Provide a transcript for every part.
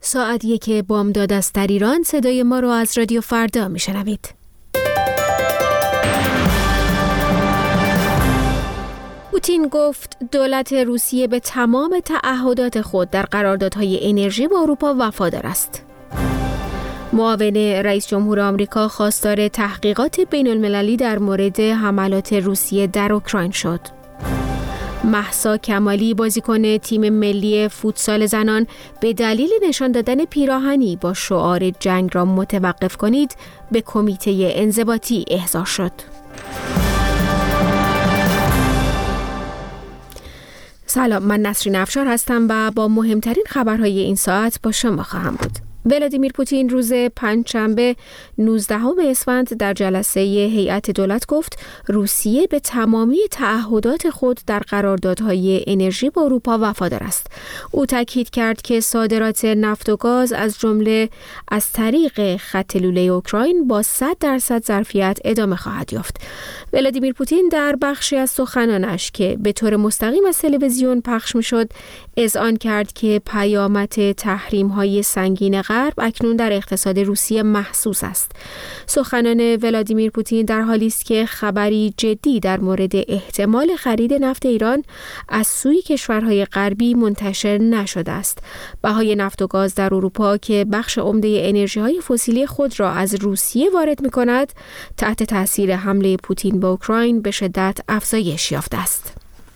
ساعت 1 بامداد است در ایران. صدای ما رو از رادیو فردا میشنوید. پوتین گفت دولت روسیه به تمام تعهدات خود در قراردادهای انرژی با اروپا وفادار است. معاون رئیس جمهور آمریکا خواستار تحقیقات بین المللی در مورد حملات روسیه در اوکراین شد. مهسا کمالی بازیکن تیم ملی فوتسال زنان به دلیل نشان دادن پیراهنی با شعار جنگ را متوقف کنید به کمیته انضباطی احضار شد. سلام، من نسرین افشار هستم و با مهمترین خبرهای این ساعت با شما خواهم بود. ولادیمیر پوتین روز پنجشنبه 19 اسفند در جلسه هیئت دولت گفت روسیه به تمامی تعهدات خود در قراردادهای انرژی با اروپا وفادار است. او تاکید کرد که صادرات نفت و گاز از جمله از طریق خط لوله اوکراین با 100% ظرفیت ادامه خواهد یافت. ولادیمیر پوتین در بخشی از سخنانش که به طور مستقیم از تلویزیون پخش می‌شد اذعان کرد که پیامد تحریم‌های سنگین غرب اکنون در اقتصاد روسیه محسوس است. سخنان ولادیمیر پوتین در حالی است که خبری جدی در مورد احتمال خرید نفت ایران از سوی کشورهای غربی منتشر نشده است. بهای نفت و گاز در اروپا که بخش عمده انرژی‌های فسیلی خود را از روسیه وارد می‌کند، تحت تاثیر حمله پوتین به اوکراین به شدت افزایش یافته است.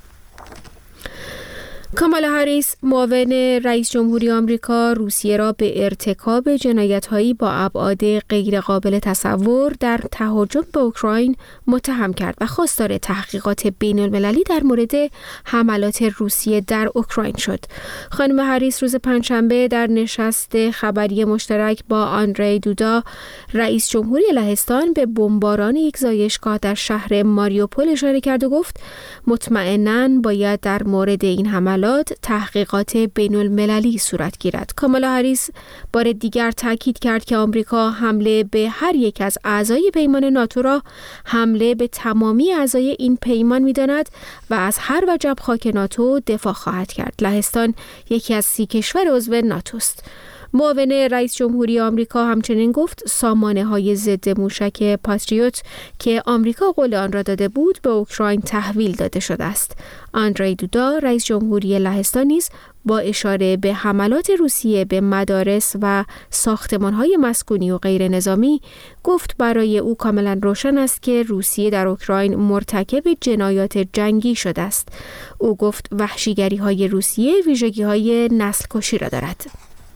کامالا هریس، معاون رئیس جمهوری آمریکا، روسیه را به ارتکاب جنایت‌هایی با ابعاد غیرقابل تصور در تهاجم به اوکراین متهم کرد و خواستار تحقیقات بین‌المللی در مورد حملات روسیه در اوکراین شد. خانم هریس روز پنجشنبه در نشست خبری مشترک با آندری دودا، رئیس جمهوری لهستان، به بمباران یک زایشگاه در شهر ماریوپول اشاره کرد و گفت مطمئناً باید در مورد این حملات تحقیقات بین المللی صورت گیرد. کامالا هریس بار دیگر تاکید کرد که آمریکا حمله به هر یک از اعضای پیمان ناتو را حمله به تمامی اعضای این پیمان می‌داند و از هر وجب خاک ناتو دفاع خواهد کرد. لهستان یکی از 30 کشور عضو ناتو است. معاون رئیس جمهوری آمریکا همچنین گفت سامانه‌های ضد موشک پاتریوت که آمریکا قول آن را داده بود به اوکراین تحویل داده شده است. آندری دودا، رئیس جمهوری لهستان نیز با اشاره به حملات روسیه به مدارس و ساختمان‌های مسکونی و غیر نظامی گفت برای او کاملا روشن است که روسیه در اوکراین مرتکب جنایات جنگی شده است. او گفت وحشیگری‌های روسیه ویژگی‌های نسل‌کشی را دارد.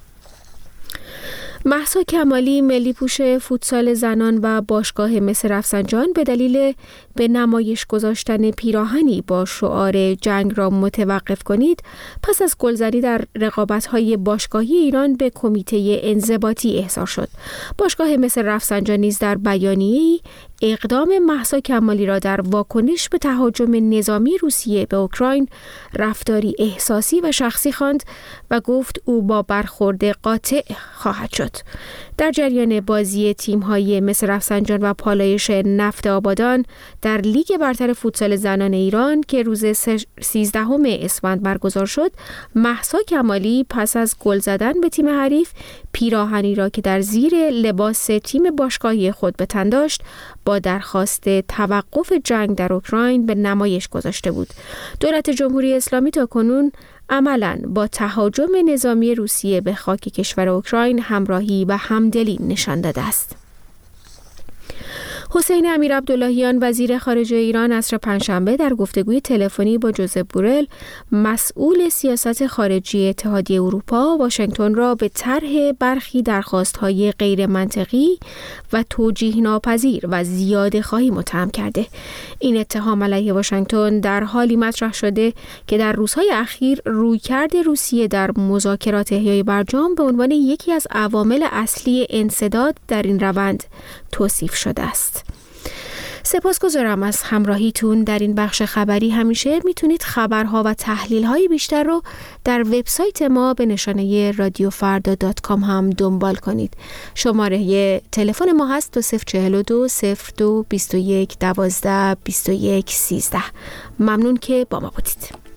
مهسا کمالی، ملی پوش فوتسال زنان و باشگاه مس رفسنجان به دلیل به نمایش گذاشتن پیراهنی با شعار جنگ را متوقف کنید پس از گلزنی در رقابت‌های باشگاهی ایران به کمیته انضباطی احضار شد. باشگاه مس رفسنجان نیز در بیانیه‌ای اقدام مهسا کمالی را در واکنش به تهاجم نظامی روسیه به اوکراین رفتاری احساسی و شخصی خواند و گفت او با برخورد قاطع خواهد شد. در جریان بازی تیم‌های مس رفسنجان و پالایش نفت آبادان در لیگ برتر فوتسال زنان ایران که روز 13 اسفند برگزار شد، مهسا کمالی پس از گل زدن به تیم حریف پیراهنی را که در زیر لباس تیم باشگاهی خود به تن داشت با درخواست توقف جنگ در اوکراین به نمایش گذاشته بود. دولت جمهوری اسلامی تاکنون عملاً با تهاجم نظامی روسیه به خاک کشور اوکراین همراهی و همدلی نشان داده است. حسین امیرعبداللهیان، وزیر خارجه ایران، عصر پنجشنبه در گفتگوی تلفنی با جوزپ بورل، مسئول سیاست خارجی اتحادیه اروپا، واشنگتن را به طرح برخی درخواست‌های غیر منطقی و توجیه ناپذیر و زیاده خواهی متهم کرده. این اتهام علیه واشنگتن در حالی مطرح شده که در روزهای اخیر رویکرد روسیه در مذاکرات احیای برجام به عنوان یکی از عوامل اصلی انسداد در این روند توصیف شده است. سپاسگزارم از همراهیتون در این بخش خبری. همیشه میتونید خبرها و تحلیل‌های بیشتر رو در وبسایت ما به نشانه radiofarda.com هم دنبال کنید. شماره تلفن ما هست 2042 02 21 12 21 13. ممنون که با ما بودید.